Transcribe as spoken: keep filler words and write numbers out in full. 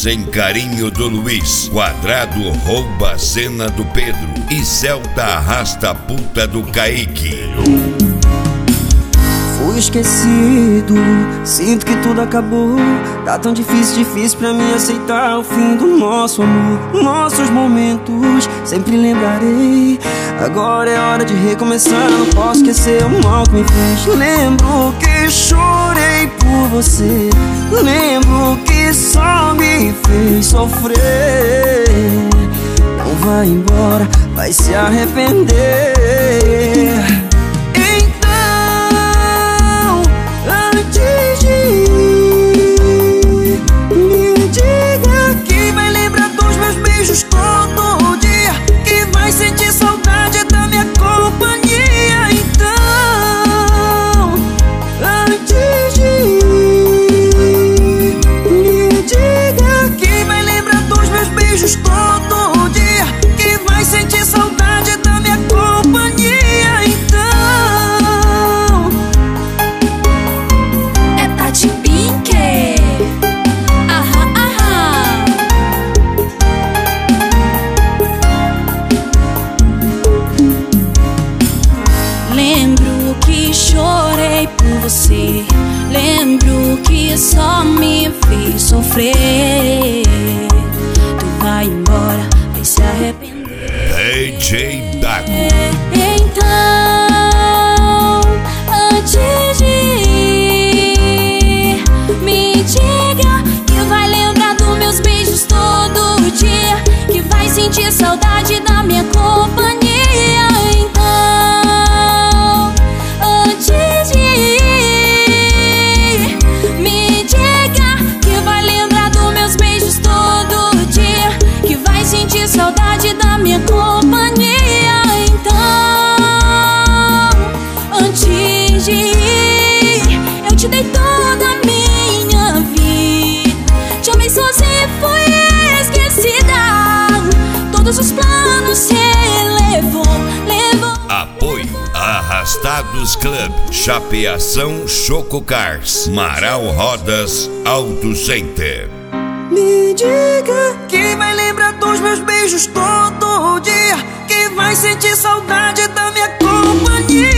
sem carinho do Luiz. Quadrado rouba a cena do Pedro. E Celta arrasta a puta do Kaique. Fui esquecido, sinto que tudo acabou. Tá tão difícil, difícil pra mim aceitar o fim do nosso amor. Nossos momentos, sempre lembrarei. Agora é hora de recomeçar, não posso esquecer o mal que me fez. Lembro que chorei por você, lembro que só me fez sofrer. Não vai embora, vai se arrepender. Todo dia, que vai sentir saudade da minha companhia. Então, antes de ir, me diga que vai lembrar dos meus beijos todo dia, que vai sentir saudade da minha companhia. Então, é Tati Pink. Lembro que chorei por você, lembro que só me fez sofrer. Tu vai embora, vai se arrepender. D J Dago. Então, antes de ir, me diga que vai lembrar dos meus beijos todo dia, que vai sentir saudade da minha companhia. Saudade da minha companhia. Então, antes de ir, eu te dei toda a minha vida. Te amei sozinha e fui esquecida. Todos os planos se levou, levou. Apoio Arrastados Club, Chapeação Choco Cars, Marau Rodas Auto Center. Me diga que vai lembrar dos meus beijos todo dia, que vai sentir saudade da minha companhia.